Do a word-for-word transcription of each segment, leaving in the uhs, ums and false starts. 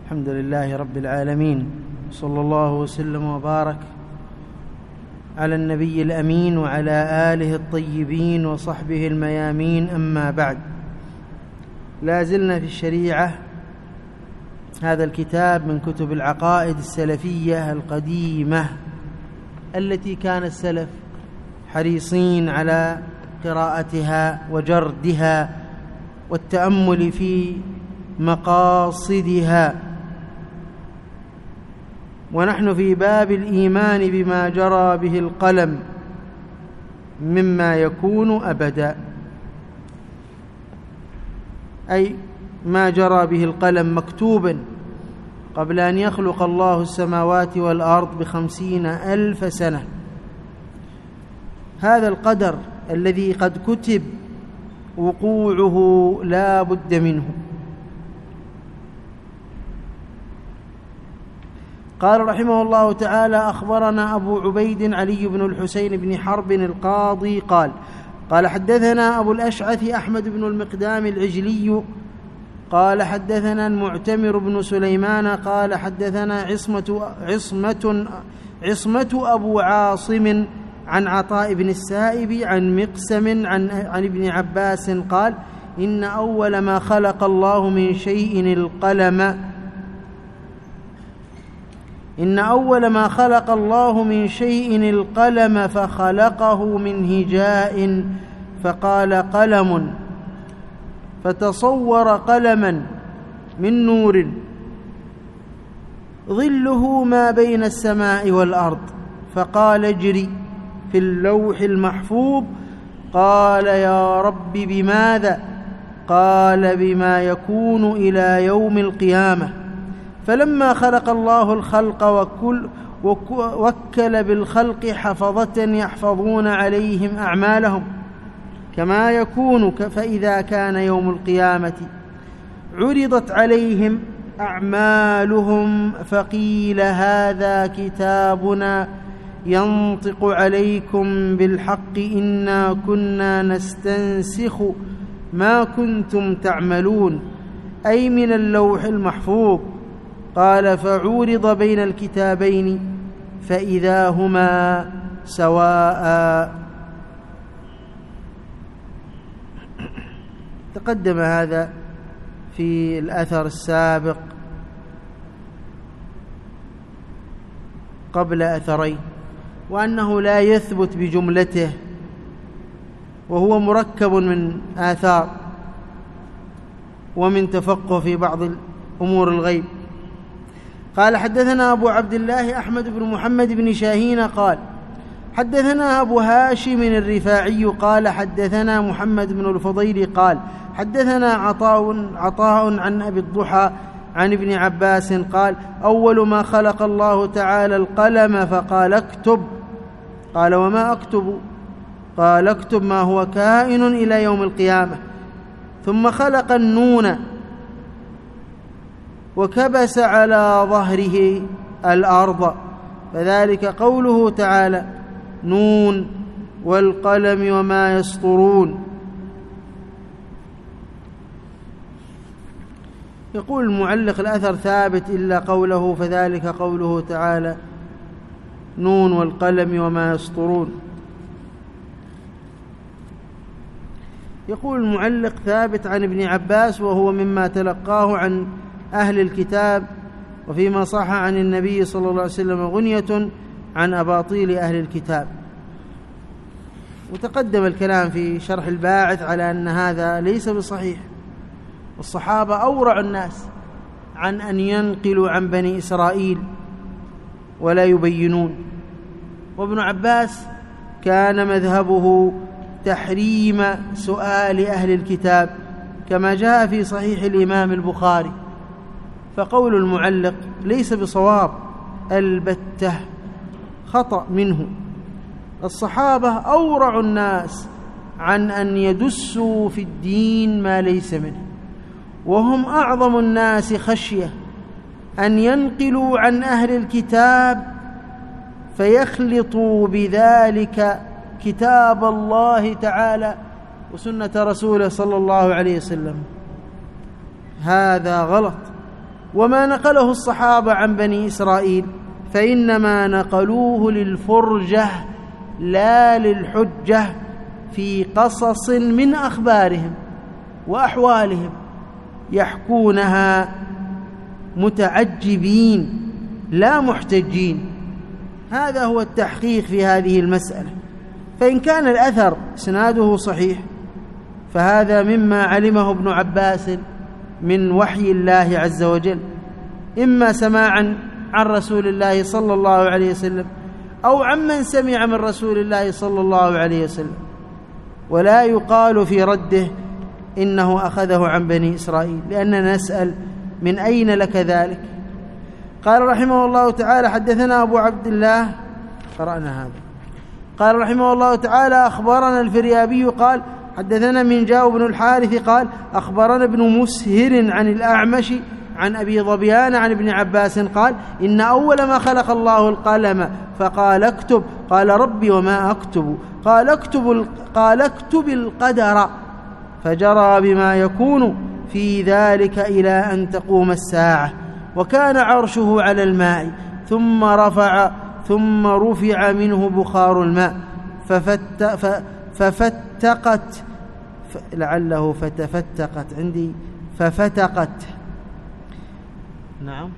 الحمد لله رب العالمين، صلى الله وسلم وبارك على النبي الأمين وعلى آله الطيبين وصحبه الميامين. أما بعد، لا زلنا في الشريعة، هذا الكتاب من كتب العقائد السلفية القديمة التي كان السلف حريصين على قراءتها وجردها والتأمل في مقاصدها. ونحن في باب الإيمان بما جرى به القلم مما يكون أبدا، أي ما جرى به القلم مكتوبا قبل أن يخلق الله السماوات والأرض بخمسين ألف سنة. هذا القدر الذي قد كتب وقوعه لا بد منه. قال رحمه الله تعالى: أخبرنا أبو عبيد علي بن الحسين بن حرب القاضي قال قال حدثنا أبو الأشعث أحمد بن المقدام العجلي قال حدثنا المعتمر بن سليمان قال حدثنا عصمة, عصمة, عصمة أبو عاصم عن عطاء بن السائب عن مقسم عن, عن ابن عباس قال: إن أول ما خلق الله من شيء القلم إن أول ما خلق الله من شيء القلم فخلقه من هجاء فقال قلم، فتصور قلما من نور ظله ما بين السماء والأرض، فقال اجري في اللوح المحفوظ. قال: يا رب بماذا؟ قال: بما يكون إلى يوم القيامة. فلما خلق الله الخلق وكل وكل بالخلق حفظة يحفظون عليهم أعمالهم كما يكون، فإذا كان يوم القيامة عرضت عليهم أعمالهم فقيل: هذا كتابنا ينطق عليكم بالحق إنا كنا نستنسخ ما كنتم تعملون، أي من اللوح المحفوظ. قال: فعورض بين الكتابين فإذا هما سواء. تقدم هذا في الأثر السابق قبل أثرين، وأنه لا يثبت بجملته، وهو مركب من آثار ومن تفقه في بعض أمور الغيب. قال: حدثنا أبو عبد الله أحمد بن محمد بن شاهين قال حدثنا أبو هاشم الرفاعي قال حدثنا محمد بن الفضيل قال حدثنا عطاء, عطاء عن أبي الضحى عن ابن عباس قال: أول ما خلق الله تعالى القلم فقال: اكتب. قال: وما أكتب؟ قال: اكتب ما هو كائن إلى يوم القيامة. ثم خلق النون وكبس على ظهره الأرض، فذلك قوله تعالى: نون والقلم وما يسطرون. يقول المعلق: الأثر ثابت إلا قوله فذلك قوله تعالى: نون والقلم وما يسطرون. يقول المعلق: ثابت عن ابن عباس، وهو مما تلقاه عن أهل الكتاب، وفيما صح عن النبي صلى الله عليه وسلم غنية عن أباطيل أهل الكتاب. وتقدم الكلام في شرح الباعث على أن هذا ليس بصحيح، والصحابة أورع الناس عن أن ينقلوا عن بني إسرائيل ولا يبينون. وابن عباس كان مذهبه تحريم سؤال أهل الكتاب كما جاء في صحيح الإمام البخاري. فقول المعلق ليس بصواب البتة، خطأ منه. الصحابة أورع الناس عن أن يدسوا في الدين ما ليس منه، وهم أعظم الناس خشية أن ينقلوا عن أهل الكتاب فيخلطوا بذلك كتاب الله تعالى وسنة رسوله صلى الله عليه وسلم. هذا غلط، وما نقله الصحابة عن بني إسرائيل فإنما نقلوه للفرجة لا للحجة في قصص من أخبارهم وأحوالهم يحكونها متعجبين لا محتجين. هذا هو التحقيق في هذه المسألة. فإن كان الأثر إسناده صحيح فهذا مما علمه ابن عباس من وحي الله عز وجل، إما سماعا عن رسول الله صلى الله عليه وسلم أو عمن سمع من رسول الله صلى الله عليه وسلم، ولا يقال في رده إنه أخذه عن بني إسرائيل، لأننا نسأل من أين لك ذلك؟ قال رحمه الله تعالى: حدثنا أبو عبد الله، قرأنا هذا. قال رحمه الله تعالى: أخبرنا الفريابي قال: حدثنا من جاء بن الحارث قال: أخبرنا ابن مسهر عن الأعمش عن أبي ظبيان عن ابن عباس قال: إن أول ما خلق الله القلم فقال اكتب، قال ربي وما أكتب، قال اكتب, قال اكتب القدر، فجرى بما يكون في ذلك إلى أن تقوم الساعة، وكان عرشه على الماء، ثم رفع ثم رفع منه بخار الماء ففت ففتقت لعله فتفتقت عندي ففتقت نعم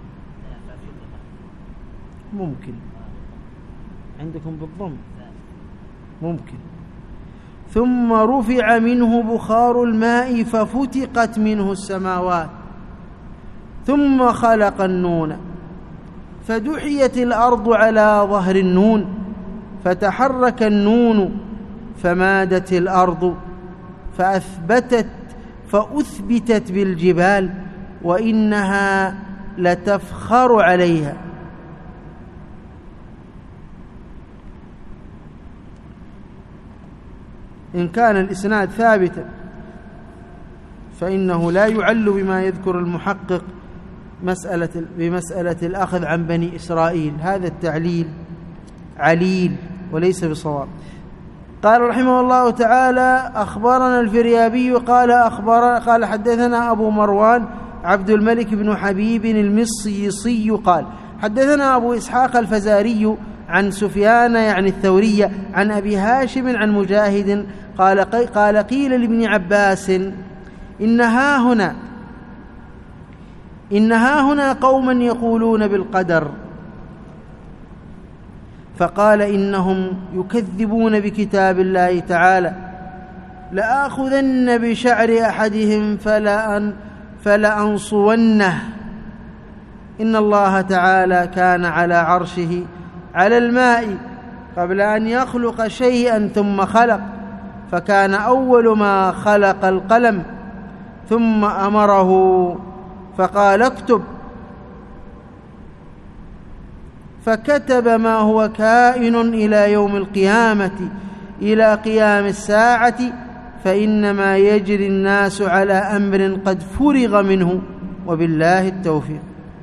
ممكن عندكم بالضم ممكن ثم رفع منه بخار الماء ففتقت منه السماوات، ثم خلق النون فدحيت الأرض على ظهر النون فتحرك النون فمادت الأرض فأثبتت فأثبتت بالجبال وإنها لتفخر عليها. إن كان الإسناد ثابتا فإنه لا يعل بما يذكر المحقق مسألة بمسألة الأخذ عن بني إسرائيل، هذا التعليل عليل وليس بصواب. قال رحمه الله تعالى: أخبرنا الفريابي قال أخبر قال حدثنا أبو مروان عبد الملك بن حبيب المصيصي قال حدثنا أبو إسحاق الفزاري عن سفيان يعني الثوري عن أبي هاشم عن مجاهد قال قال قيل لابن عباس: إنها هنا إنها هنا قوما يقولون بالقدر، فقال: إنهم يكذبون بكتاب الله تعالى، لآخذن بشعر أحدهم فلأن فلأنصونه. إن الله تعالى كان على عرشه على الماء قبل أن يخلق شيئا ثم خلق، فكان أول ما خلق القلم، ثم أمره فقال اكتب، فكتب ما هو كائن إلى يوم القيامة إلى قيام الساعة، فإنما يجري الناس على أمر قد فرغ منه، وبالله التوفيق.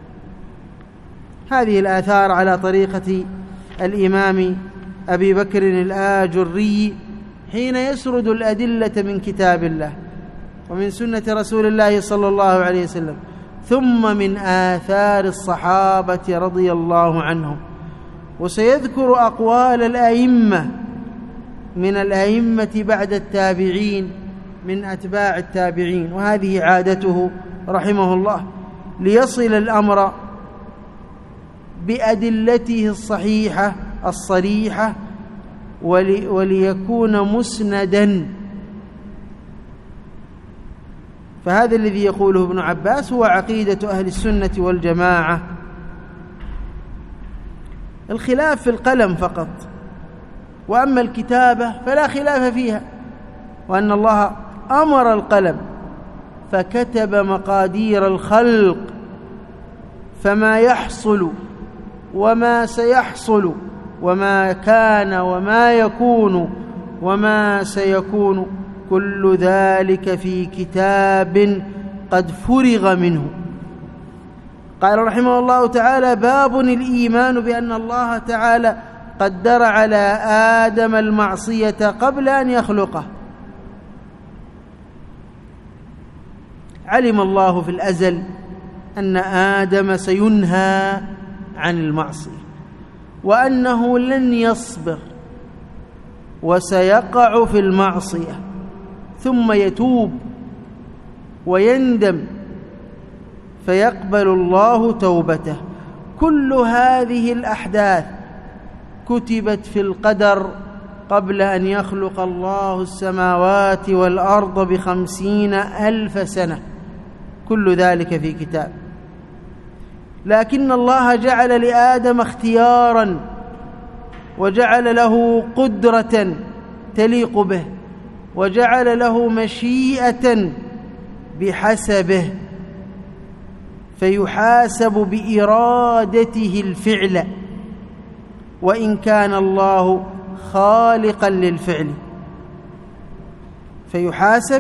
هذه الآثار على طريقة الإمام أبي بكر الآجري حين يسرد الأدلة من كتاب الله ومن سنة رسول الله صلى الله عليه وسلم، ثم من آثار الصحابة رضي الله عنهم، وسيذكر أقوال الأئمة من الأئمة بعد التابعين من أتباع التابعين، وهذه عادته رحمه الله ليصل الأمر بأدلته الصحيحة الصريحة ولي وليكون مسندا. فهذا الذي يقوله ابن عباس هو عقيدة أهل السنة والجماعة. الخلاف في القلم فقط، وأما الكتابة فلا خلاف فيها، وأن الله أمر القلم فكتب مقادير الخلق، فما يحصل وما سيحصل وما كان وما يكون وما سيكون، كل ذلك في كتاب قد فرغ منه. قال رحمه الله تعالى: باب الإيمان بأن الله تعالى قدر على آدم المعصية قبل أن يخلقه. علم الله في الأزل أن آدم سينهى عن المعصية، وأنه لن يصبر وسيقع في المعصية ثم يتوب ويندم فيقبل الله توبته. كل هذه الأحداث كتبت في القدر قبل أن يخلق الله السماوات والأرض بخمسين ألف سنة، كل ذلك في كتاب. لكن الله جعل لآدم اختياراً وجعل له قدرة تليق به، وجعل له مشيئة بحسبه، فيحاسب بإرادته الفعل، وإن كان الله خالقا للفعل، فيحاسب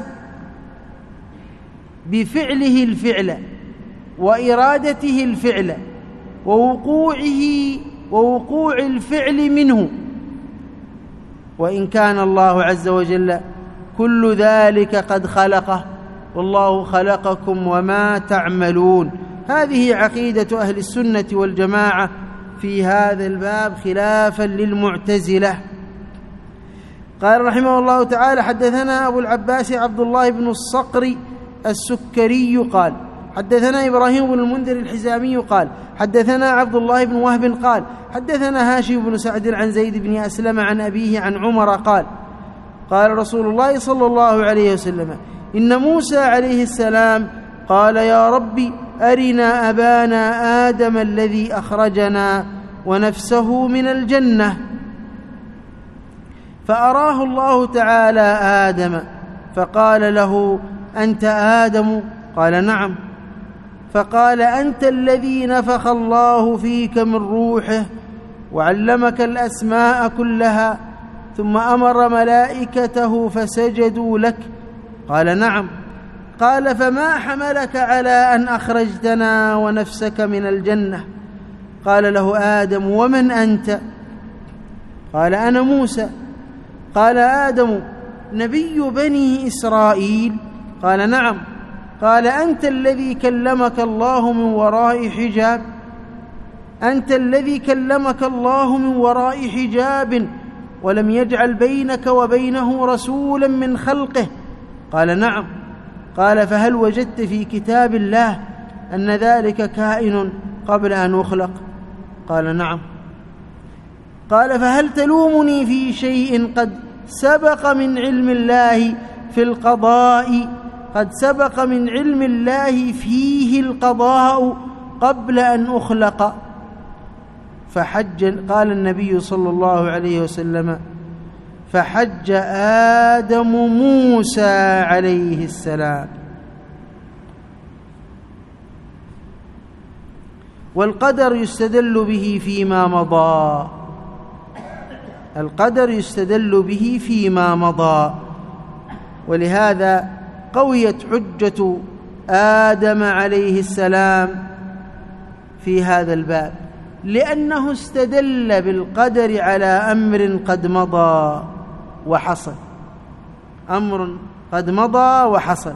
بفعله الفعل وإرادته الفعل ووقوعه ووقوع الفعل منه، وإن كان الله عز وجل كل ذلك قد خلقه، والله خلقكم وما تعملون. هذه عقيدة أهل السنة والجماعة في هذا الباب خلافا للمعتزلة. قال رحمه الله تعالى: حدثنا أبو العباس عبد الله بن الصقر السكري قال حدثنا إبراهيم بن المنذر الحزامي قال حدثنا عبد الله بن وهب قال حدثنا هاشم بن سعد عن زيد بن أسلم عن أبيه عن عمر قال قال رسول الله صلى الله عليه وسلم: إن موسى عليه السلام قال: يا رب أرنا أبانا آدم الذي أخرجنا ونفسه من الجنة. فأراه الله تعالى آدم فقال له: أنت آدم؟ قال: نعم. فقال: أنت الذي نفخ الله فيك من روحه وعلمك الأسماء كلها، ثم أمر ملائكته فسجدوا لك. قال: نعم. قال: فما حملك على أن أخرجتنا ونفسك من الجنة؟ قال له آدم: ومن أنت؟ قال: أنا موسى. قال آدم: نبي بني إسرائيل؟ قال: نعم. قال: أنت الذي كلمك الله من وراء حجاب؟ أنت الذي كلمك الله من وراء حجاب ولم يجعل بينك وبينه رسولا من خلقه؟ قال: نعم. قال: فهل وجدت في كتاب الله أن ذلك كائن قبل أن أخلق؟ قال: نعم. قال: فهل تلومني في شيء قد سبق من علم الله في القضاء قد سبق من علم الله فيه القضاء قبل أن أخلق؟ فحج. قال النبي صلى الله عليه وسلم: فحج آدم موسى عليه السلام. والقدر يستدل به فيما مضى القدر يستدل به فيما مضى ولهذا قويت حجة آدم عليه السلام في هذا الباب، لأنه استدل بالقدر على أمر قد مضى وحصل أمر قد مضى وحصل.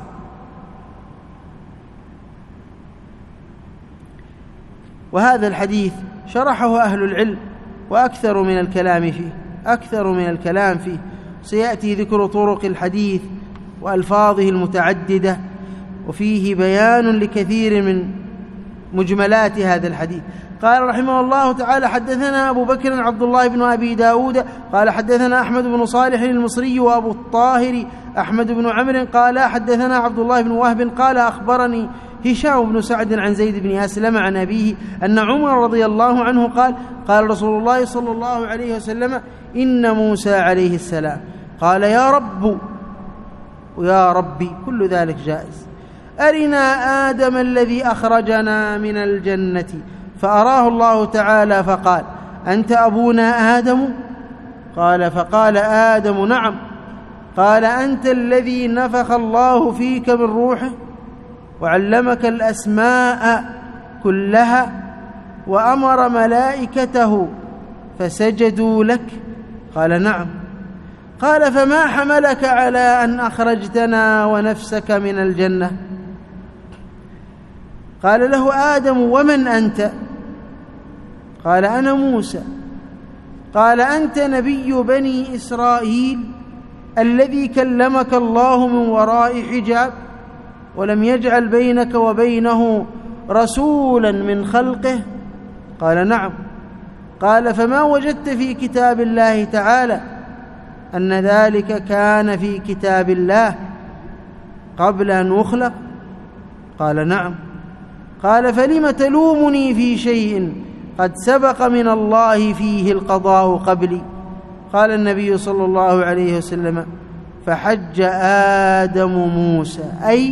وهذا الحديث شرحه أهل العلم وأكثر من الكلام فيه أكثر من الكلام فيه سيأتي ذكر طرق الحديث وألفاظه المتعددة، وفيه بيان لكثير من مجملات هذا الحديث. قال رحمه الله تعالى: حدثنا أبو بكر عبد الله بن أبي داود قال حدثنا أحمد بن صالح المصري وأبو الطاهر أحمد بن عمرو قال حدثنا عبد الله بن وهب قال أخبرني هشام بن سعد عن زيد بن أسلم عن أبيه أن عمر رضي الله عنه قال قال رسول الله صلى الله عليه وسلم: إن موسى عليه السلام قال: يا رب ويا ربي، كل ذلك جائز، أرنا آدم الذي أخرجنا من الجنة. فأراه الله تعالى فقال: أنت أبونا آدم؟ قال: فقال آدم: نعم. قال: أنت الذي نفخ الله فيك من روحه وعلمك الأسماء كلها وأمر ملائكته فسجدوا لك؟ قال: نعم. قال: فما حملك على أن أخرجتنا ونفسك من الجنة؟ قال له آدم: ومن أنت؟ قال: أنا موسى. قال: أنت نبي بني إسرائيل الذي كلمك الله من وراء حجاب ولم يجعل بينك وبينه رسولا من خلقه؟ قال: نعم. قال: فما وجدت في كتاب الله تعالى أن ذلك كان في كتاب الله قبل أن أخلق؟ قال: نعم. قال: فلم تلومني في شيء قد سبق من الله فيه القضاء قبلي؟ قال النبي صلى الله عليه وسلم: فحج آدم موسى، أي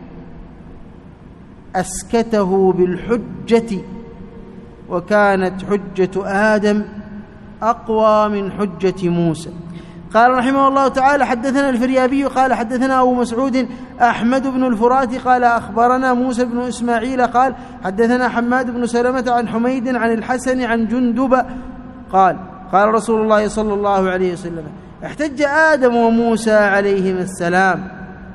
أسكته بالحجة، وكانت حجة آدم أقوى من حجة موسى. قال رحمه الله تعالى: حدثنا الفريابي قال حدثنا أبو مسعود أحمد بن الفرات قال أخبرنا موسى بن إسماعيل قال حدثنا حماد بن سلمة عن حميد عن الحسن عن جندب قال: قال رسول الله صلى الله عليه وسلم: احتج آدم وموسى عليهما السلام،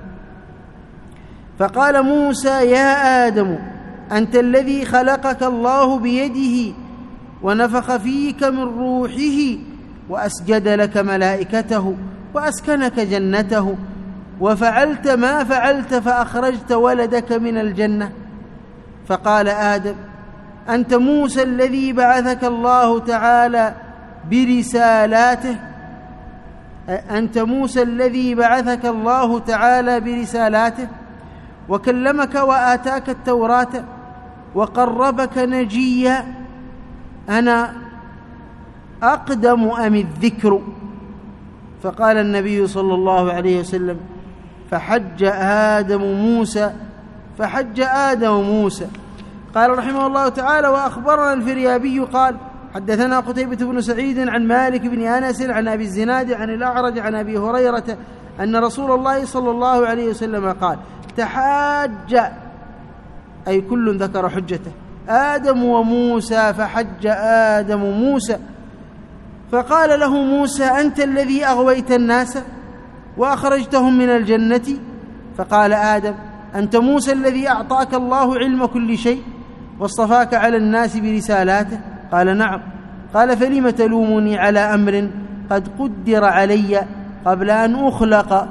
فقال موسى: يا آدم، أنت الذي خلقك الله بيده ونفخ فيك من روحه وأسجد لك ملائكته وأسكنك جنته، وفعلت ما فعلت فأخرجت ولدك من الجنة. فقال آدم: أنت موسى الذي بعثك الله تعالى برسالاته أنت موسى الذي بعثك الله تعالى برسالاته وكلمك وآتاك التوراة وقربك نجيا، أنا أقدم أم الذكر؟ فقال النبي صلى الله عليه وسلم: فحج آدم موسى فحج آدم موسى. قال رحمه الله تعالى: وأخبرنا الفريابي قال حدثنا قتيبة بن سعيد عن مالك بن أنس عن أبي الزناد عن الأعرج عن أبي هريرة أن رسول الله صلى الله عليه وسلم قال: تحاج، أي كل ذكر حجته، آدم وموسى، فحج آدم موسى. فقال له موسى: أنت الذي أغويت الناس وأخرجتهم من الجنة؟ فقال آدم: أنت موسى الذي أعطاك الله علم كل شيء واصطفاك على الناس برسالاته؟ قال: نعم. قال: فلم تلومني على أمر قد قدر علي قبل أن أخلق؟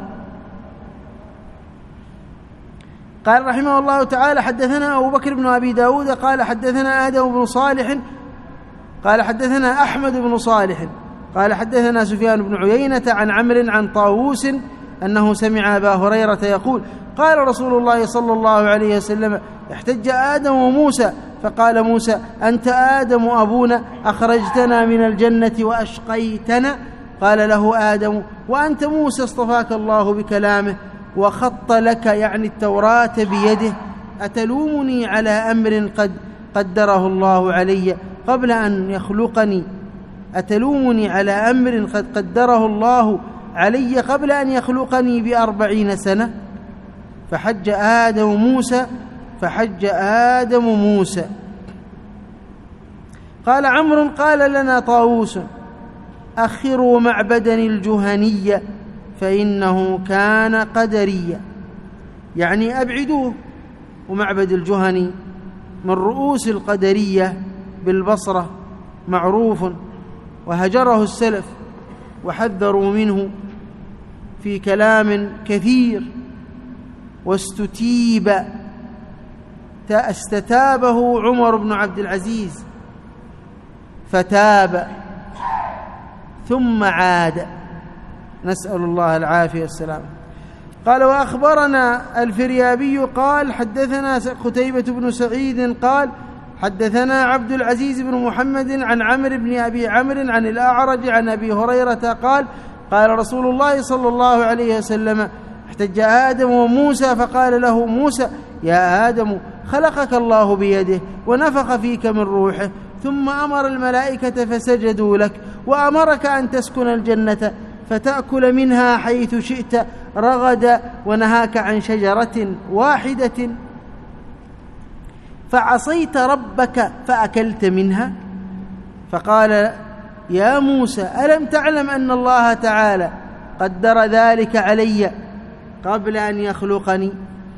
قال رحمه الله تعالى: حدثنا أبو بكر بن أبي داود قال حدثنا آدم بن صالح قال حدثنا أحمد بن صالح قال حدثنا سفيان بن عيينة عن عمرو عن طاووس أنه سمع أبا هريرة يقول: قال رسول الله صلى الله عليه وسلم: احتج آدم وموسى، فقال موسى: أنت آدم أبونا، أخرجتنا من الجنة وأشقيتنا. قال له آدم: وأنت موسى اصطفاك الله بكلامه وخط لك، يعني التوراة، بيده، أتلومني على أمر قد قدره الله علي قبل أن يخلقني أتلومني على أمر قد قدره الله علي قبل أن يخلقني بأربعين سنة؟ فحج آدم موسى فحج آدم موسى. قال عمرو: قال لنا طاووس: أخروا معبدا الجهني فإنه كان قدريا، يعني أبعدوه. ومعبد الجهني من رؤوس القدرية بالبصرة، معروف، وهجره السلف وحذروا منه في كلام كثير، واستتيب استتابه عمر بن عبد العزيز فتاب ثم عاد، نسأل الله العافية والسلام. قال: وأخبرنا الفريابي قال حدثنا قتيبة بن سعيد قال حدثنا عبد العزيز بن محمد عن عمرو بن أبي عمرو عن الأعرج عن أبي هريرة قال: قال رسول الله صلى الله عليه وسلم: احتج آدم وموسى، فقال له موسى: يا آدم، خلقك الله بيده ونفخ فيك من روحه، ثم أمر الملائكة فسجدوا لك، وأمرك أن تسكن الجنة فتأكل منها حيث شئت رغدا، ونهاك عن شجرة واحدة فعصيت ربك فأكلت منها. فقال: يا موسى، ألم تعلم أن الله تعالى قدر ذلك علي قبل أن يخلقني؟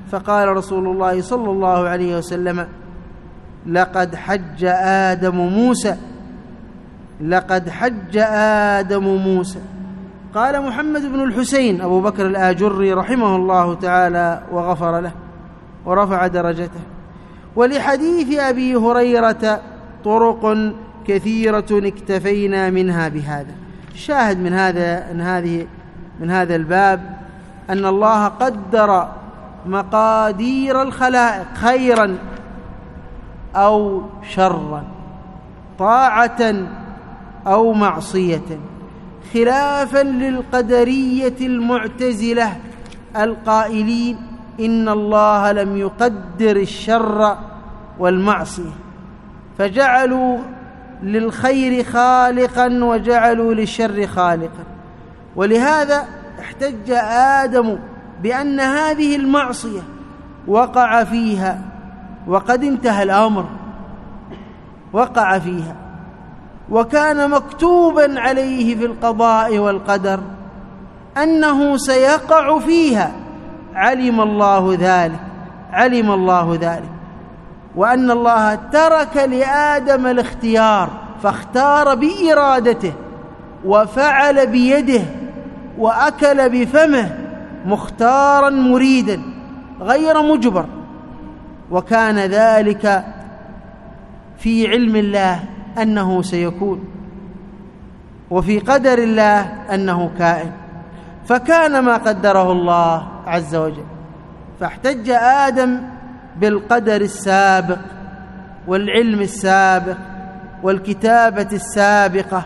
فقال رسول الله صلى الله عليه وسلم: لقد حج آدم موسى لقد حج آدم موسى. قال محمد بن الحسين أبو بكر الآجري رحمه الله تعالى وغفر له ورفع درجته: ولحديث أبي هريرة طرق كثيرة اكتفينا منها بهذا. شاهد من هذا من هذه من هذا الباب أن الله قدر مقادير الخلائق خيرا أو شرا، طاعة أو معصية، خلافا للقدرية المعتزلة القائلين إن الله لم يقدر الشر والمعصية، فجعلوا للخير خالقا وجعلوا للشر خالقا. ولهذا احتج آدم بأن هذه المعصية وقع فيها وقد انتهى الأمر، وقع فيها وكان مكتوبا عليه في القضاء والقدر أنه سيقع فيها، علم الله ذلك علم الله ذلك وأن الله ترك لآدم الاختيار، فاختار بإرادته وفعل بيده وأكل بفمه مختارا مريدا غير مجبر، وكان ذلك في علم الله أنه سيكون، وفي قدر الله أنه كائن، فكان ما قدره الله عز وجل. فاحتج آدم بالقدر السابق والعلم السابق والكتابة السابقة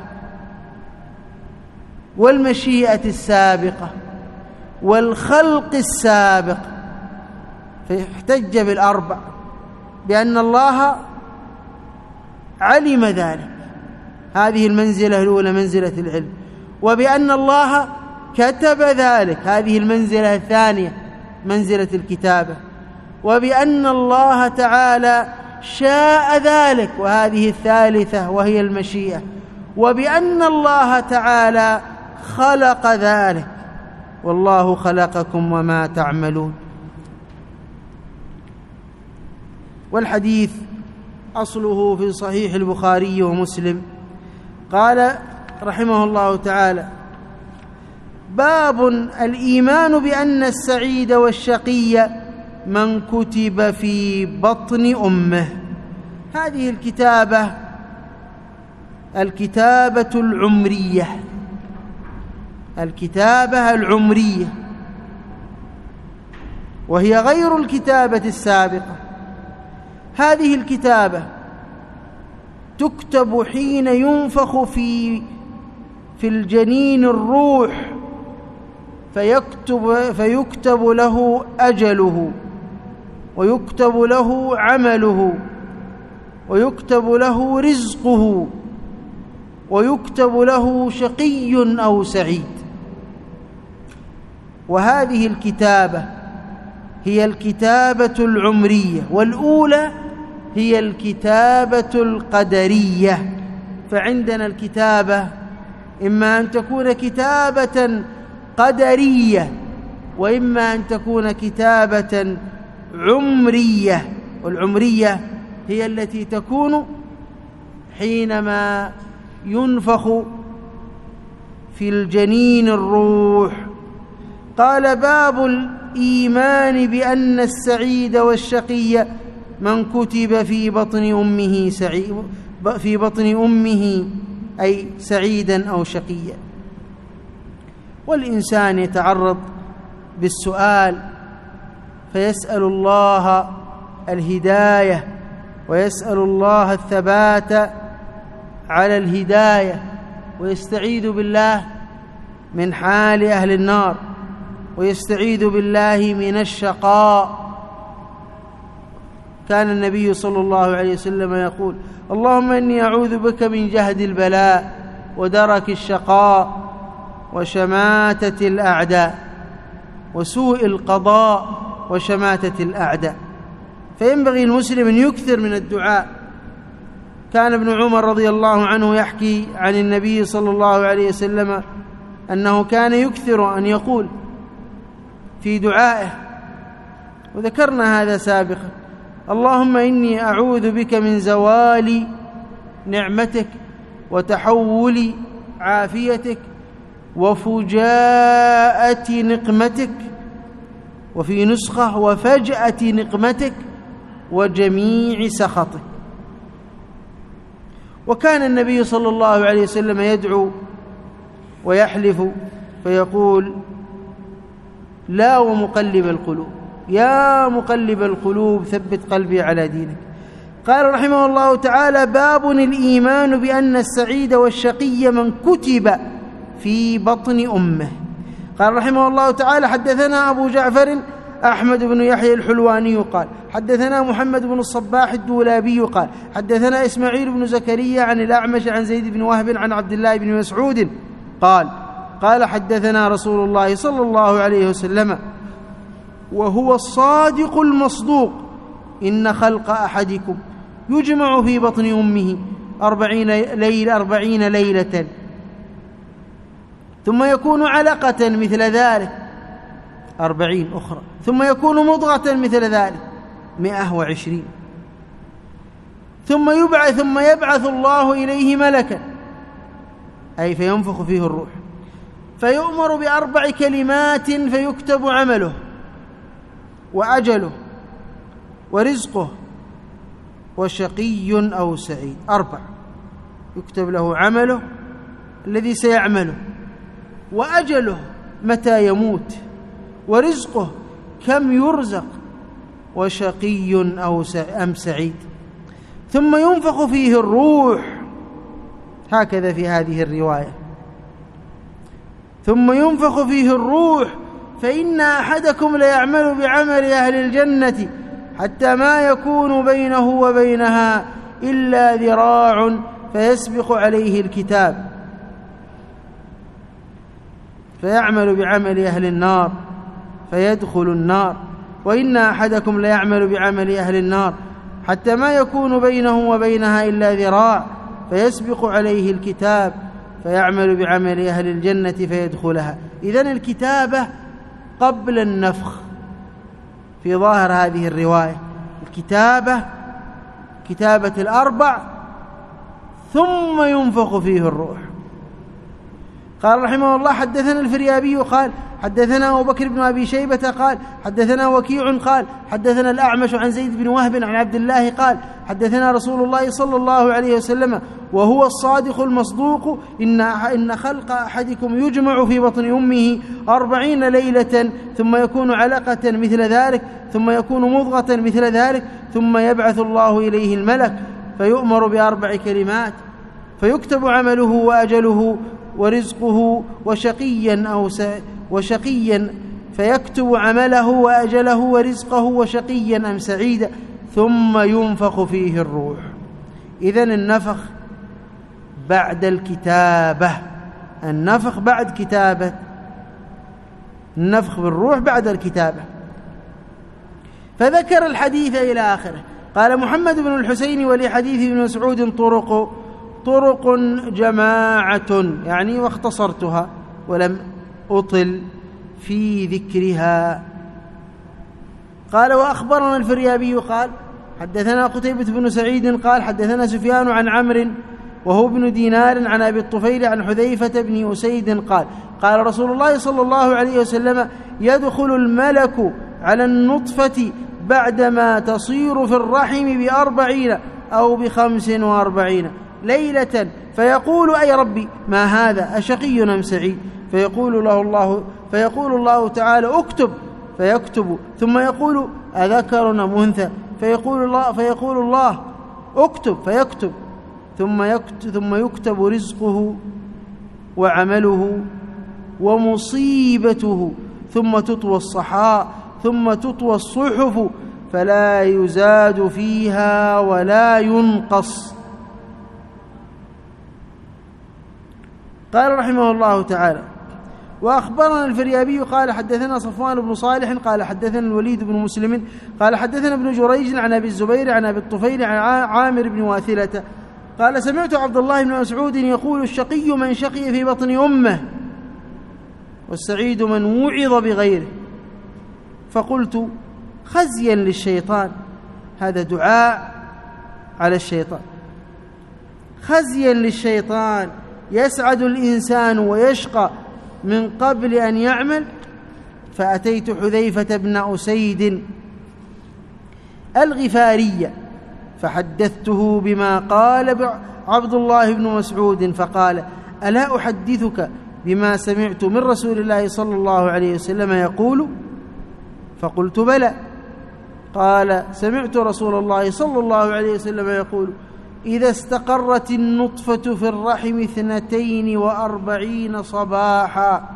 والمشيئة السابقة والخلق السابق، فاحتج بالأربع بأن الله علم ذلك، هذه المنزلة الأولى منزلة العلم، وبأن الله كتب ذلك، هذه المنزلة الثانية منزلة الكتابة، وبأن الله تعالى شاء ذلك، وهذه الثالثة وهي المشيئة، وبأن الله تعالى خلق ذلك، والله خلقكم وما تعملون. والحديث أصله في صحيح البخاري ومسلم. قال رحمه الله تعالى: باب الإيمان بأن السعيد والشقي من كتب في بطن أمه. هذه الكتابة الكتابة العمرية الكتابة العمرية وهي غير الكتابة السابقة. هذه الكتابة تكتب حين ينفخ في في الجنين الروح، فيكتب فيكتب له أجله، ويكتب له عمله، ويكتب له رزقه، ويكتب له شقي أو سعيد. وهذه الكتابة هي الكتابة العمرية، والأولى هي الكتابة القدرية. فعندنا الكتابة إما أن تكون كتابة قدرية، وإما أن تكون كتابة عمرية، والعمرية هي التي تكون حينما ينفخ في الجنين الروح. قال: باب الإيمان بأن السعيد والشقي من كتب في بطن أمه سعيد في بطن أمه أي سعيدا أو شقيا. والإنسان يتعرض بالسؤال فيسأل الله الهداية ويسأل الله الثبات على الهداية، ويستعيذ بالله من حال أهل النار، ويستعيذ بالله من الشقاء. كان النبي صلى الله عليه وسلم يقول: اللهم إني أعوذ بك من جهد البلاء ودرك الشقاء وشماتة الأعداء وسوء القضاء وشماتة الأعداء. فينبغي المسلم أن يكثر من الدعاء. كان ابن عمر رضي الله عنه يحكي عن النبي صلى الله عليه وسلم أنه كان يكثر أن يقول في دعائه: وذكرنا هذا سابقا. اللهم إني أعوذ بك من زوال نعمتك وتحول عافيتك وفجاءة نقمتك، وفي نسخة وفجأة نقمتك وجميع سخطك. وكان النبي صلى الله عليه وسلم يدعو ويحلف فيقول: لا ومقلب القلوب، يا مقلب القلوب ثبت قلبي على دينك. قال رحمه الله تعالى: باب الإيمان بأن السعيد والشقي من كتب في بطن أمه. قال رحمه الله تعالى: حدثنا أبو جعفر أحمد بن يحيى الحلواني قال حدثنا محمد بن الصباح الدولابي قال حدثنا إسماعيل بن زكريا عن الأعمش عن زيد بن وهب عن عبد الله بن مسعود قال قال حدثنا رسول الله صلى الله عليه وسلم وهو الصادق المصدوق: إن خلق أحدكم يجمع في بطن أمه أربعين ليلة, أربعين ليلة ثم يكون علقة مثل ذلك أربعين أخرى ثم يكون مضغة مثل ذلك مئة وعشرين ثم يبعث ثم يبعث الله إليه ملكا، أي فينفخ فيه الروح، فيؤمر بأربع كلمات فيكتب عمله وأجله ورزقه وشقي أو سعيد. أربع: يكتب له عمله الذي سيعمله، وأجله متى يموت، ورزقه كم يرزق، وشقي أو أم سعيد. ثم ينفخ فيه الروح، هكذا في هذه الرواية: ثم ينفخ فيه الروح فإن أحدكم ليعمل بعمل أهل الجنة حتى ما يكون بينه وبينها إلا ذراع فيسبق عليه الكتاب فيعمل بعمل أهل النار فيدخل النار، وإن أحدكم ليعمل بعمل أهل النار حتى ما يكون بينه وبينها إلا ذراع فيسبق عليه الكتاب فيعمل بعمل أهل الجنة فيدخلها. إذن الكتابة قبل النفخ في ظاهر هذه الرواية، الكتابة كتابة الأربع ثم ينفخ فيه الروح. قال رحمه الله: حدثنا الفريابي قال حدثنا أبو بكر بن أبي شيبة قال حدثنا وكيع قال حدثنا الأعمش عن زيد بن وهب عن عبد الله قال حدثنا رسول الله صلى الله عليه وسلم وهو الصادق المصدوق: إن إن خلق أحدكم يجمع في بطن أمه أربعين ليلة ثم يكون علقة مثل ذلك ثم يكون مضغة مثل ذلك ثم يبعث الله إليه الملك فيؤمر بأربع كلمات فيكتب عمله وأجله ورزقه وشقيا أو وشقيا فيكتب عمله وأجله ورزقه وشقيا أم سعيدا ثم ينفخ فيه الروح. إذن النفخ بعد الكتابة، النفخ بعد كتابة، النفخ بالروح بعد الكتابة. فذكر الحديث إلى آخره. قال محمد بن الحسين: ولحديث ابن مسعود طرق طرق جماعة، يعني واختصرتها ولم أطل في ذكرها. قال: وأخبرنا الفريابي قال حدثنا قتيبة بن سعيد قال حدثنا سفيان عن عمرو وهو ابن دينار عن أبي الطفيل عن حذيفة بن أسيد قال قال رسول الله صلى الله عليه وسلم: يدخل الملك على النطفة بعدما تصير في الرحم بأربعين أو بخمس وأربعين ليلة فيقول: أي ربي ما هذا أشقي أم سعيد؟ فيقول له الله فيقول الله تعالى: اكتب، فيكتب. ثم يقول: أذكر أم أنثى؟ فيقول الله فيقول الله: اكتب، فيكتب. ثم يكتب ثم يكتب رزقه وعمله ومصيبته ثم تطوى الصحاء ثم تطوى الصحف فلا يزاد فيها ولا ينقص. قال رحمه الله تعالى: وأخبرنا الفريابي قال حدثنا صفوان بن صالح قال حدثنا الوليد بن مسلم قال حدثنا ابن جريج عن أبي الزبير عن أبي الطفيل عن عامر بن واثلة قال: سمعت عبد الله بن مسعود يقول: الشقي من شقي في بطن أمه، والسعيد من وعظ بغيره. فقلت: خزيا للشيطان، هذا دعاء على الشيطان، خزيا للشيطان يسعد الإنسان ويشقى من قبل أن يعمل. فأتيت حذيفة بن أسيد الغفاري فحدثته بما قال عبد الله بن مسعود فقال: ألا أحدثك بما سمعت من رسول الله صلى الله عليه وسلم يقول؟ فقلت: بلى. قال: سمعت رسول الله صلى الله عليه وسلم يقول: إذا استقرت النطفة في الرحم اثنتين وأربعين صباحا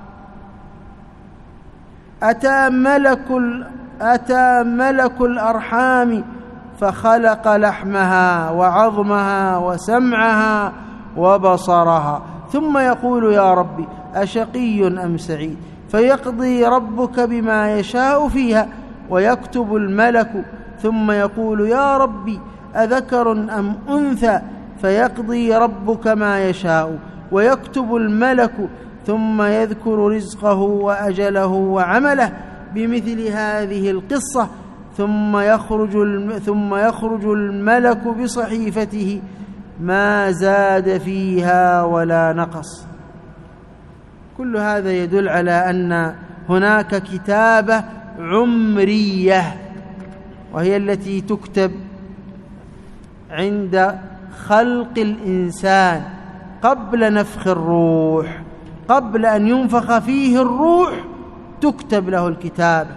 أتى ملك, أتى ملك الأرحام فخلق لحمها وعظمها وسمعها وبصرها، ثم يقول: يا ربي أشقي أم سعيد؟ فيقضي ربك بما يشاء فيها، ويكتب الملك، ثم يقول: يا ربي أذكر أم أنثى؟ فيقضي ربك ما يشاء، ويكتب الملك، ثم يذكر رزقه وأجله وعمله بمثل هذه القصة، ثم يخرج ثم يخرج الملك بصحيفته ما زاد فيها ولا نقص. كل هذا يدل على أن هناك كتابة عمرية، وهي التي تكتب عند خلق الإنسان قبل نفخ الروح، قبل أن ينفخ فيه الروح تكتب له الكتابة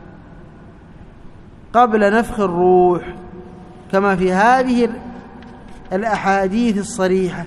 قبل نفخ الروح، كما في هذه الأحاديث الصريحة،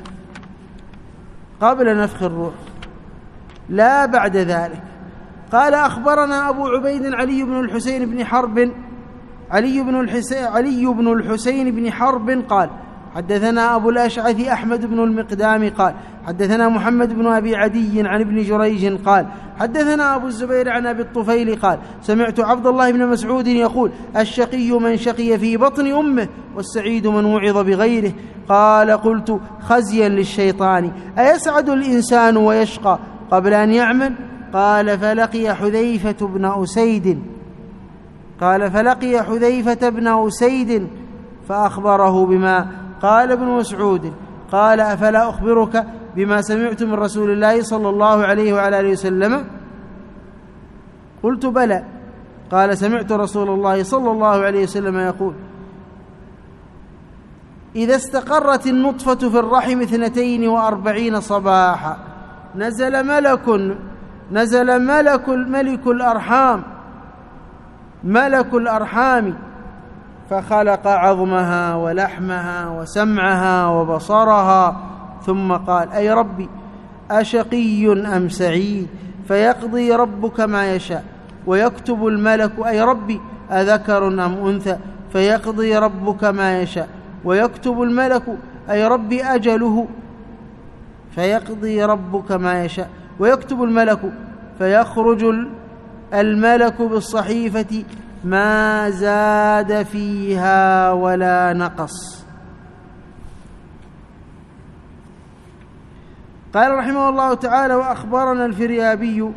قبل نفخ الروح لا بعد ذلك. قال: أخبرنا أبو عبيد علي بن الحسين بن حرب علي بن الحسين علي بن الحسين بن حرب قال: حدثنا أبو الأشعث أحمد بن المقدام قال: حدثنا محمد بن أبي عدي عن ابن جريج قال: حدثنا أبو الزبير عن أبي الطفيل قال: سمعت عبد الله بن مسعود يقول: الشقي من شقي في بطن أمه، والسعيد من وعظ بغيره. قال: قلت: خزيا للشيطان أيسعد الإنسان ويشقى قبل أن يعمل؟ قال: فلقي حذيفة بن أسيد قال فلقي حذيفة بن أسيد فأخبره بما قال ابن مسعود. قال: أفلا أخبرك بما سمعت من رسول الله صلى الله عليه وعلى آله وسلم؟ قلت: بلى. قال: سمعت رسول الله صلى الله عليه وسلم يقول: إذا استقرت النطفة في الرحم اثنتين وأربعين صباحا نزل ملك نزل ملك ملك الأرحام ملك الأرحام فخلق عظمها ولحمها وسمعها وبصرها، ثم قال: أي ربي أشقي أم سعيد؟ فيقضي ربك ما يشاء، ويكتب الملك: أي ربي أذكر أم أنثى؟ فيقضي ربك ما يشاء، ويكتب الملك: أي ربي أجله؟ فيقضي ربك ما يشاء، ويكتب الملك، فيخرج الملك بالصحيفة ما زاد فيها ولا نقص. قال رحمه الله تعالى: وأخبرنا الفريابي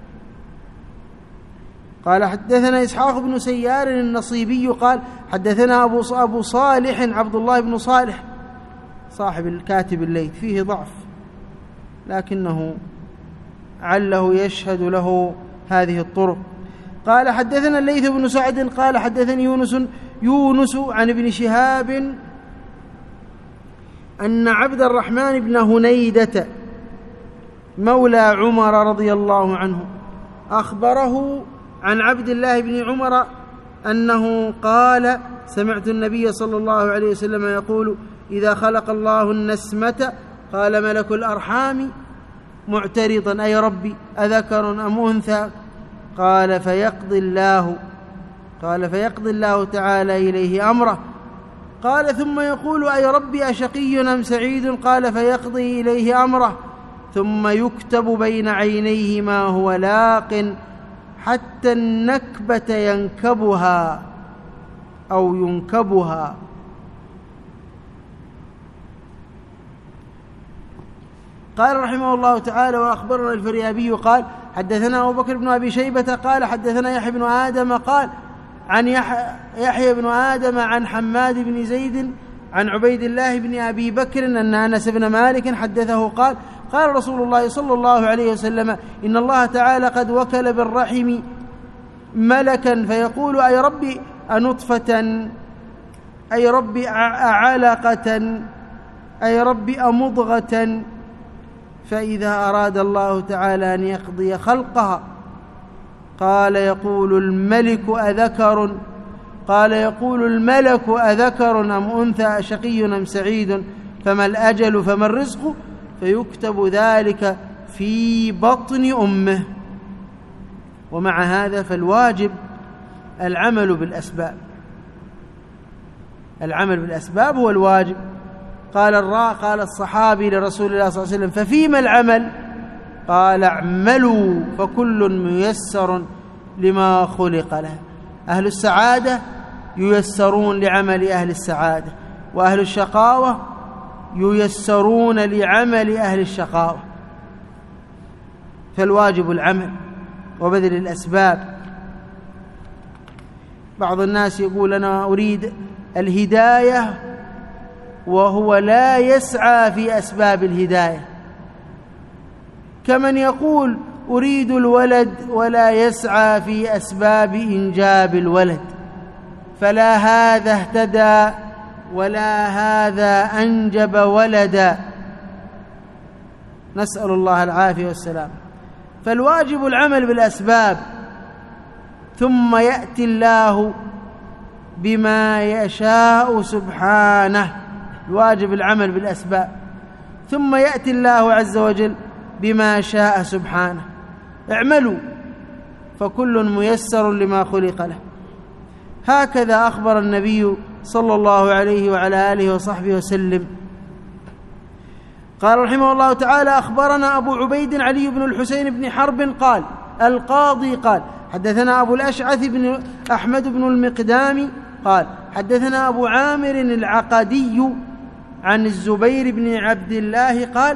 قال: حدثنا إسحاق بن سيار النصيبي قال: حدثنا أبو أبو صالح عبد الله بن صالح صاحب الكاتب الليث، فيه ضعف لكنه عله يشهد له هذه الطرق. قال: حدثنا الليث بن سعد قال: حدثني يونس يونس عن ابن شهاب أن عبد الرحمن بن هنيدة مولى عمر رضي الله عنه أخبره عن عبد الله بن عمر أنه قال: سمعت النبي صلى الله عليه وسلم يقول: إذا خلق الله النسمة قال ملك الأرحام معترضا: أي ربي أذكر أم أنثى؟ قال: فيقضي الله قال فيقضي الله تعالى إليه أمره. قال: ثم يقول: أي ربي أشقي أم سعيد؟ قال: فيقضي إليه أمره، ثم يكتب بين عينيه ما هو لاق حتى النكبة ينكبها أو ينكبها. قال رحمه الله تعالى: وأخبرنا الفريابي قال: حدثنا أبو بكر بن أبي شيبة قال: حدثنا يحيى بن آدم قال: عن يحيى بن آدم عن حماد بن زيد عن عبيد الله بن أبي بكر أن أنس بن مالك حدثه قال قال رسول الله صلى الله عليه وسلم إن الله تعالى قد وكل بالرحم ملكا فيقول أي ربي أنطفة أي ربي أعلقة أي ربي أمضغة، فإذا أراد الله تعالى أن يقضي خلقها قال يقول الملك أذكر قال يقول الملك أذكر أم أنثى أشقي أم سعيد فما الأجل فما الرزق فيكتب ذلك في بطن أمه. ومع هذا فالواجب العمل بالأسباب، العمل بالأسباب هو الواجب. قال الراء قال الصحابي لرسول الله صلى الله عليه وسلم ففيما العمل؟ قال اعملوا فكل ميسر لما خلق له. أهل السعادة ييسرون لعمل أهل السعادة، وأهل الشقاوة ييسرون لعمل أهل الشقاوة، فالواجب العمل وبذل الأسباب. بعض الناس يقول أنا أريد الهداية وهو لا يسعى في أسباب الهداية، كمن يقول أريد الولد ولا يسعى في أسباب إنجاب الولد، فلا هذا اهتدى ولا هذا أنجب ولدا، نسأل الله العافية والسلام. فالواجب العمل بالأسباب، ثم يأتي الله بما يشاء سبحانه. الواجب العمل بالأسباب، ثم يأتي الله عز وجل بما شاء سبحانه. اعملوا فكل ميسر لما خلق له. هكذا أخبر النبي صلى الله عليه وعلى آله وصحبه وسلم. قال رحمه الله تعالى أخبرنا أبو عبيد علي بن الحسين بن حرب قال القاضي قال حدثنا أبو الأشعث بن أحمد بن المقدام قال حدثنا أبو عامر العقدي عن الزبير بن عبد الله قال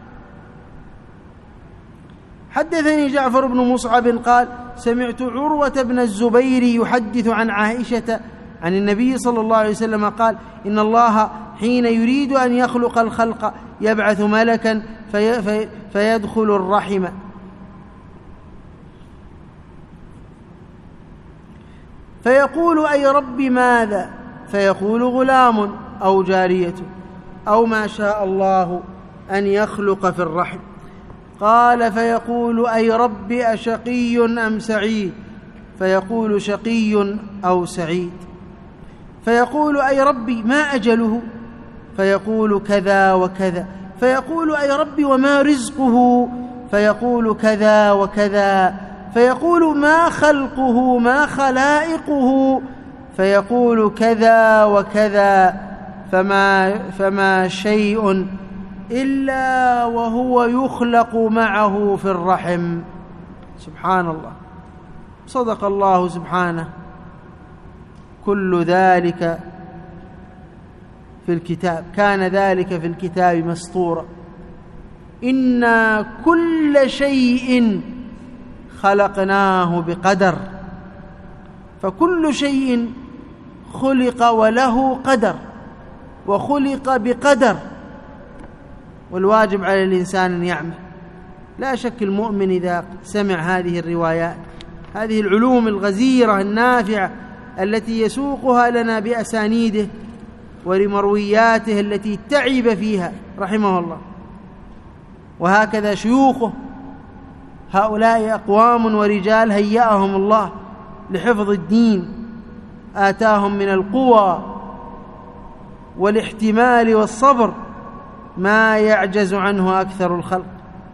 حدثني جعفر بن مصعب قال سمعت عروة بن الزبير يحدث عن عائشة عن النبي صلى الله عليه وسلم قال إن الله حين يريد أن يخلق الخلق يبعث ملكا في في فيدخل الرحم فيقول أي رب ماذا؟ فيقول غلام أو جارية أو ما شاء الله أن يخلق في الرحم. قال فيقول أي رب أشقي أم سعيد؟ فيقول شقي أو سعيد. فيقول أي ربي ما أجله؟ فيقول كذا وكذا. فيقول أي ربي وما رزقه؟ فيقول كذا وكذا. فيقول ما خلقه ما خلائقه؟ فيقول كذا وكذا. فما, فما شيء إلا وهو يخلق معه في الرحم. سبحان الله، صدق الله سبحانه. كل ذلك في الكتاب، كان ذلك في الكتاب مسطورا. إنا كل شيء خلقناه بقدر، فكل شيء خلق وله قدر وخلق بقدر، والواجب على الإنسان أن يعمل. لا شك المؤمن إذا سمع هذه الروايات، هذه العلوم الغزيرة النافعة التي يسوقها لنا بأسانيده ولمروياته التي تعب فيها رحمه الله، وهكذا شيوخه، هؤلاء أقوام ورجال هيأهم الله لحفظ الدين، آتاهم من القوى والاحتمال والصبر ما يعجز عنه أكثر الخلق.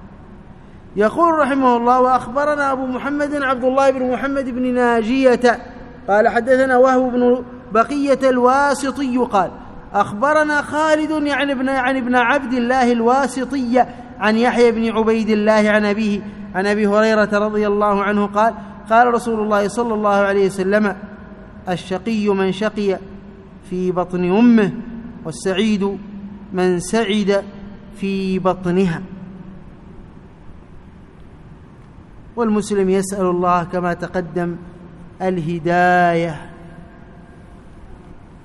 يقول رحمه الله وأخبرنا أبو محمد عبد الله بن محمد بن ناجية قال حدثنا وهب بن بقية الواسطي قال أخبرنا خالد يعني ابن, يعني ابن عبد الله الواسطي عن يحيى بن عبيد الله عن أبيه عن أبي هريرة رضي الله عنه قال قال رسول الله صلى الله عليه وسلم الشقي من شقي في بطن أمه والسعيد من سعد في بطنها. والمسلم يسأل الله كما تقدم الهداية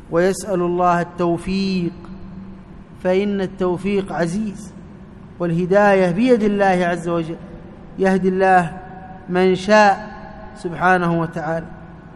ويسأل الله التوفيق، فإن التوفيق عزيز، والهداية بيد الله عز وجل، يهدي الله من شاء سبحانه وتعالى.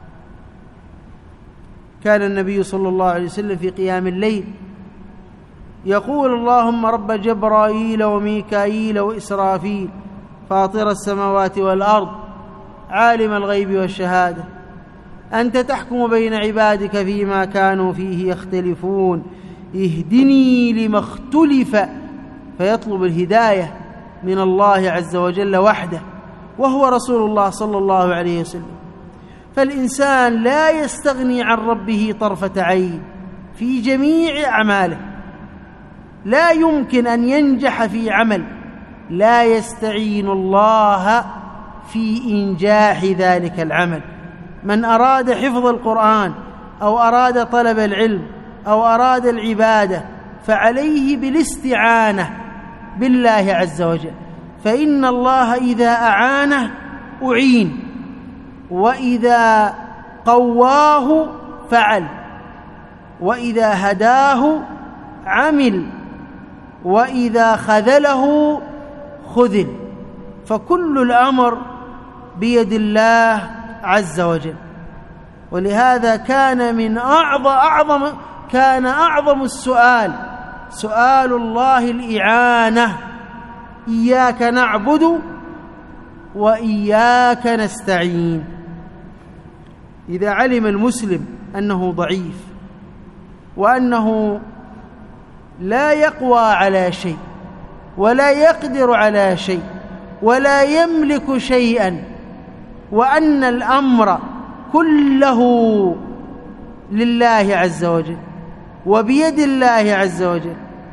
كان النبي صلى الله عليه وسلم في قيام الليل يقول: اللهم رب جبرائيل وميكائيل وإسرافيل فاطر السماوات والأرض عالم الغيب والشهادة أنت تحكم بين عبادك فيما كانوا فيه يختلفون اهدني لما اختلف، فيطلب الهداية من الله عز وجل وحده، وهو رسول الله صلى الله عليه وسلم. فالإنسان لا يستغني عن ربه طرفة عين في جميع أعماله، لا يمكن أن ينجح في عمل لا يستعين الله في إنجاح ذلك العمل. من أراد حفظ القرآن أو أراد طلب العلم أو أراد العبادة فعليه بالاستعانة بالله عز وجل، فإن الله إذا أعانه أعين، وإذا قواه فعل، وإذا هداه عمل، وإذا خذله خذل، فكل الأمر بيد الله عز وجل. ولهذا كان من أعظم أعظم كان أعظم السؤال سؤال الله الإعانة، إياك نعبد وإياك نستعين. إذا علم المسلم أنه ضعيف وأنه لا يقوى على شيء ولا يقدر على شيء ولا يملك شيئا، وأن الأمر كله لله عز وجل وبيد الله عز وجل،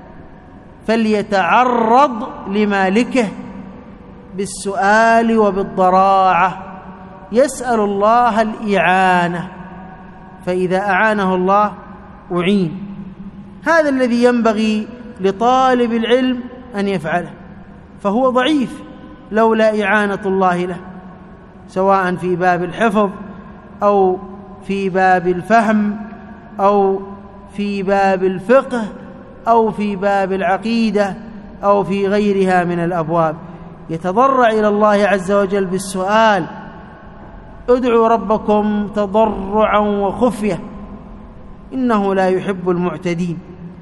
فليتعرض لمالكه بالسؤال وبالضراعة، يسأل الله الإعانة، فإذا أعانه الله أعين. هذا الذي ينبغي لطالب العلم أن يفعله، فهو ضعيف لولا إعانة الله له، سواء في باب الحفظ أو في باب الفهم أو في باب الفقه أو في باب العقيدة أو في غيرها من الأبواب. يتضرع إلى الله عز وجل بالسؤال: ادعوا ربكم تضرعا وخفية إنه لا يحب المعتدين.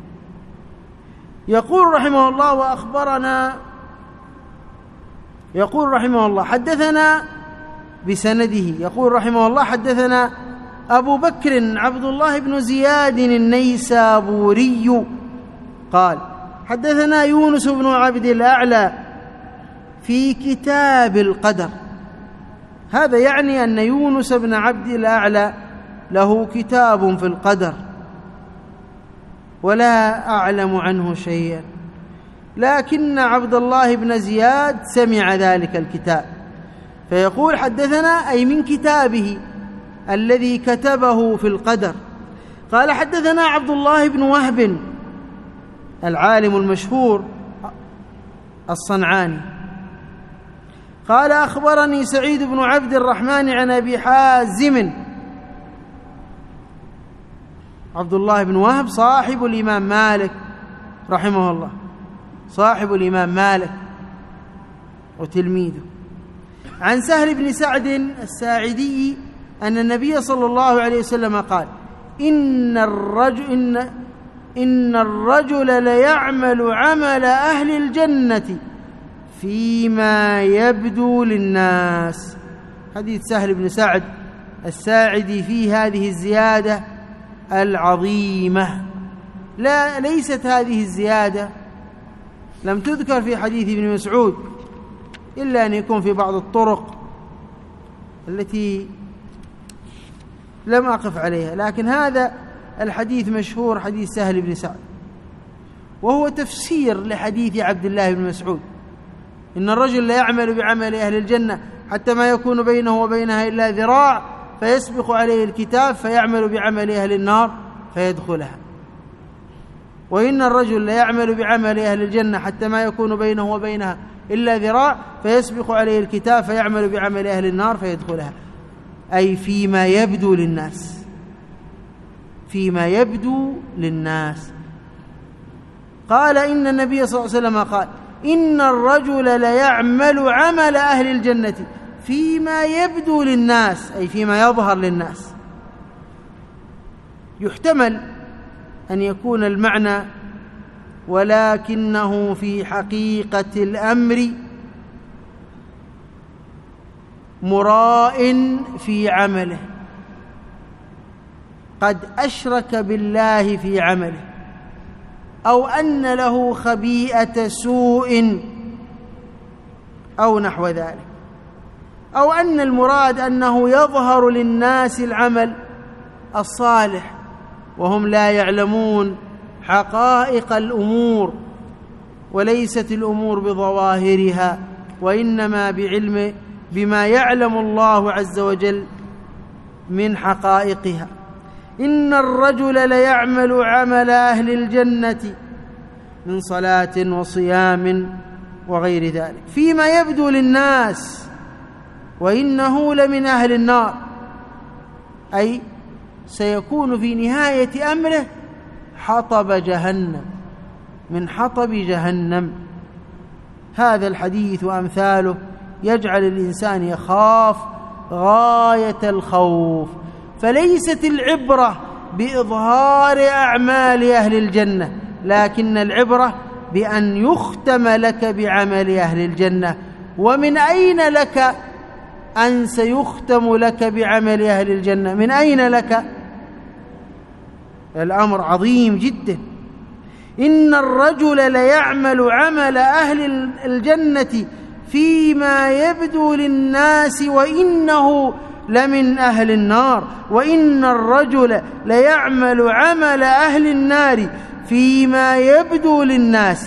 يقول رحمه الله وأخبرنا يقول رحمه الله حدثنا بسنده، يقول رحمه الله حدثنا أبو بكر عبد الله بن زياد النيسابوري قال حدثنا يونس بن عبد الأعلى في كتاب القدر. هذا يعني أن يونس بن عبد الأعلى له كتاب في القدر ولا أعلم عنه شيئا، لكن عبد الله بن زياد سمع ذلك الكتاب، فيقول حدثنا أي من كتابه الذي كتبه في القدر. قال حدثنا عبد الله بن وهب العالم المشهور الصنعاني قال أخبرني سعيد بن عبد الرحمن عن أبي حازم. عبد الله بن وهب صاحب الإمام مالك رحمه الله، صاحب الإمام مالك وتلميذه، عن سهل بن سعد الساعدي أن النبي صلى الله عليه وسلم قال: إن الرجل إن إن الرجل ليعمل عمل أهل الجنة فيما يبدو للناس. حديث سهل بن سعد الساعدي في هذه الزيادة العظيمة. لا ليست هذه الزيادة لم تذكر في حديث ابن مسعود إلا أن يكون في بعض الطرق التي لم أقف عليها، لكن هذا الحديث مشهور حديث سهل بن سعد، وهو تفسير لحديث عبد الله بن مسعود: إن الرجل لا يعمل بعمل أهل الجنة حتى ما يكون بينه وبينها إلا ذراع فيسبق عليه الكتاب فيعمل بعمل أهل النار فيدخلها، وإن الرجل لا يعمل بعمل أهل الجنة حتى ما يكون بينه وبينها إلا ذراع فيسبق عليه الكتاب فيعمل بعمل أهل النار فيدخلها، أي فيما يبدو للناس، فيما يبدو للناس. قال إن النبي صلى الله عليه وسلم قال إن الرجل ليعمل عمل أهل الجنة فيما يبدو للناس، أي فيما يظهر للناس. يحتمل أن يكون المعنى ولكنه في حقيقة الأمر مراء في عمله، قد أشرك بالله في عمله، أو أن له خبيئة سوء أو نحو ذلك، أو أن المراد أنه يظهر للناس العمل الصالح وهم لا يعلمون حقائق الأمور، وليست الأمور بظواهرها، وإنما بعلم بما يعلم الله عز وجل من حقائقها. إن الرجل ليعمل عمل أهل الجنة من صلاة وصيام وغير ذلك فيما يبدو للناس، وإنه لمن أهل النار، أي سيكون في نهاية أمره حطب جهنم، من حطب جهنم. هذا الحديث وأمثاله يجعل الإنسان يخاف غاية الخوف. فليست العبرة بإظهار أعمال أهل الجنة، لكن العبرة بأن يختم لك بعمل أهل الجنة. ومن أين لك أن سيختم لك بعمل أهل الجنة؟ من أين لك؟ الأمر عظيم جدا. إن الرجل ليعمل عمل أهل الجنة فيما يبدو للناس وإنه لمن أهل النار، وإن الرجل ليعمل عمل أهل النار فيما يبدو للناس،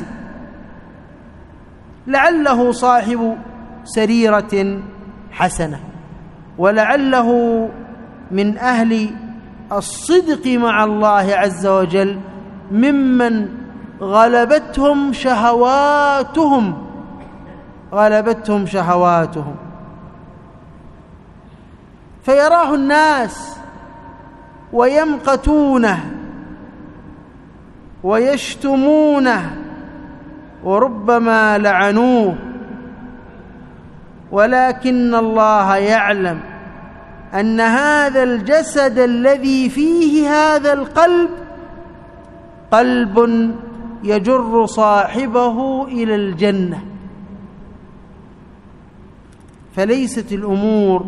لعله صاحب سريرة حسنة، ولعله من أهل الصدق مع الله عز وجل، ممن غلبتهم شهواتهم غلبتهم شهواتهم فيراه الناس ويمقتونه ويشتمونه وربما لعنوه، ولكن الله يعلم أن هذا الجسد الذي فيه هذا القلب قلب يجر صاحبه إلى الجنة. فليست الأمور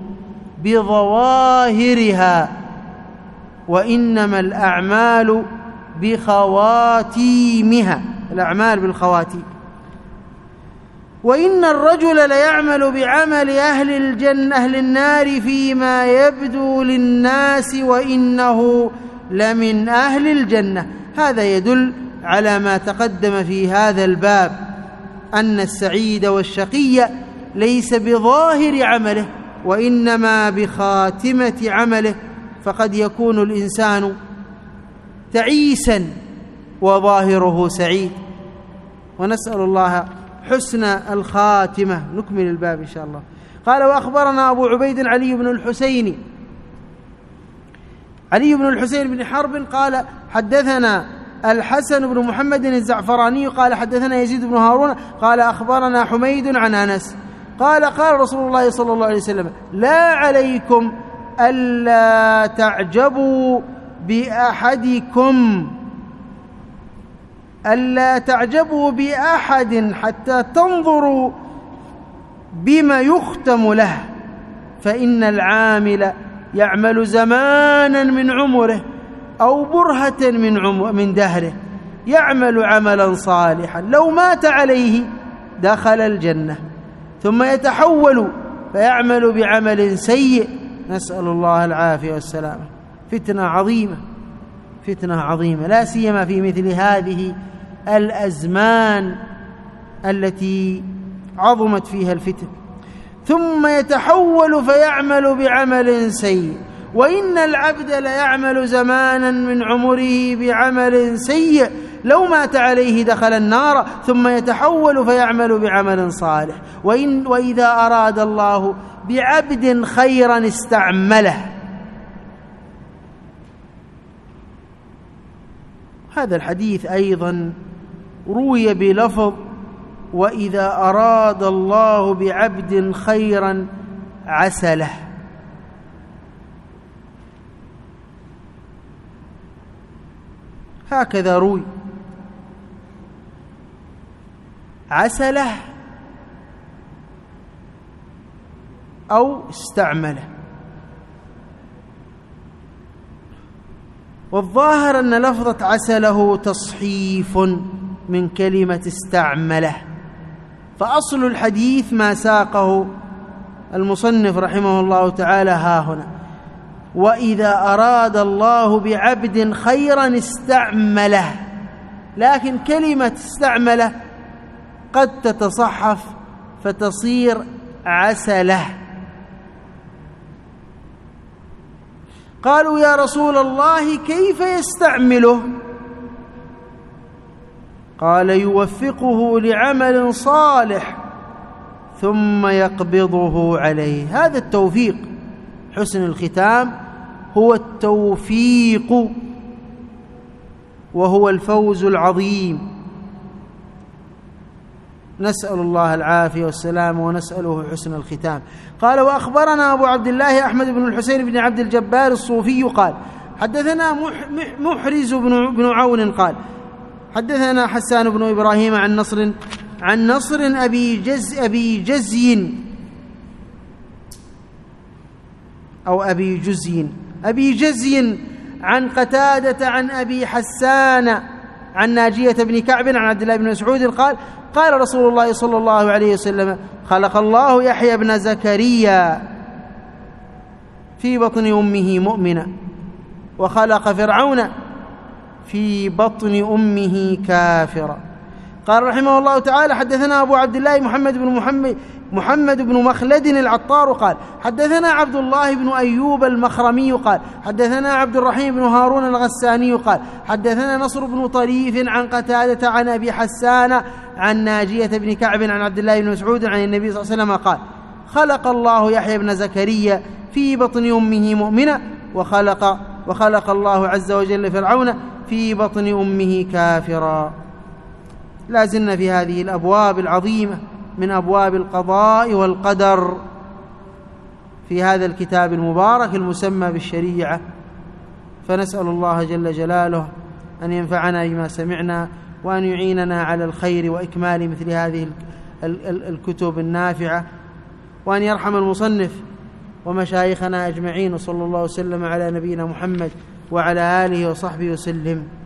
بظواهرها، وإنما الأعمال بخواتيمها، الأعمال بالخواتيم. وإن الرجل ليعمل بعمل أهل الجنة أهل النار فيما يبدو للناس وإنه لمن أهل الجنة. هذا يدل على ما تقدم في هذا الباب، أن السعيد والشقي ليس بظاهر عمله وإنما بخاتمة عمله. فقد يكون الإنسان تعيسا وظاهره سعيد، ونسأل الله حسن الخاتمة. نكمل الباب إن شاء الله. قال: وأخبرنا أبو عبيد علي بن الحسين علي بن الحسين بن حرب قال: حدثنا الحسن بن محمد الزعفراني قال: حدثنا يزيد بن هارون قال: أخبرنا حميد عن أنس قال: قال رسول الله صلى الله عليه وسلم: لا عليكم ألا تعجبوا بأحدكم ألا تعجبوا بأحد حتى تنظروا بما يختم له، فإن العامل يعمل زمانا من عمره أو برهة من عمر من دهره، يعمل عملا صالحا لو مات عليه دخل الجنة، ثم يتحول فيعمل بعمل سيء، نسأل الله العافية والسلامة. فتنة عظيمة، فتنة عظيمة، لا سيما في مثل هذه الأزمان التي عظمت فيها الفتن. ثم يتحول فيعمل بعمل سيء، وإن العبد ليعمل زمانا من عمره بعمل سيء لو مات عليه دخل النار، ثم يتحول فيعمل بعمل صالح. وإن وإذا أراد الله بعبد خيرا استعمله، هذا الحديث أيضا روي بلفظ: وإذا أراد الله بعبد خيرا عسله. هكذا روي، عسله أو استعمله. والظاهر أن لفظة عسله تصحيف من كلمة استعمله، فأصل الحديث ما ساقه المصنف رحمه الله تعالى ها هنا: وإذا أراد الله بعبد خيرا استعمله. لكن كلمة استعمله قد تتصحف فتصير عسله. قالوا: يا رسول الله كيف يستعمله؟ قال: يوفقه لعمل صالح ثم يقبضه عليه. هذا التوفيق، حسن الختام هو التوفيق، وهو الفوز العظيم. نسأل الله العافية والسلام ونسأله حسن الختام. قال: وأخبرنا أبو عبد الله أحمد بن الحسين بن عبد الجبار الصوفي قال: حدثنا محرز بن عون قال: حدثنا حسان بن إبراهيم عن نصر عن نصر أبي جز أبي جزي أو أبي جزي أبي جزي عن قتادة عن أبي حسان عن ناجية بن كعب عن عبد الله بن مسعود قال: قال رسول الله صلى الله عليه وسلم: خلق الله يحيى بن زكريا في بطن أمه مؤمنا، وخلق فرعون في بطن أمه كافرا. قال رحمه الله تعالى: حدثنا أبو عبد الله محمد بن محمد محمد بن مخلد العطار قال: حدثنا عبد الله بن أيوب المخرمي قال: حدثنا عبد الرحيم بن هارون الغساني قال: حدثنا نصر بن طريف عن قتادة عن أبي حسان عن ناجية بن كعب عن عبد الله بن مسعود عن النبي صلى الله عليه وسلم قال: خلق الله يحيى بن زكريا في بطن أمه مؤمنا، وخلق وخلق الله عز وجل فرعون في بطن أمه كافرا. لا زلنا في هذه الأبواب العظيمة من أبواب القضاء والقدر في هذا الكتاب المبارك المسمى بالشريعة، فنسأل الله جل جلاله أن ينفعنا بما سمعنا، وأن يعيننا على الخير وإكمال مثل هذه الكتب النافعة، وأن يرحم المصنف ومشايخنا أجمعين. وصلى الله وسلم على نبينا محمد وعلى آله وصحبه وسلم.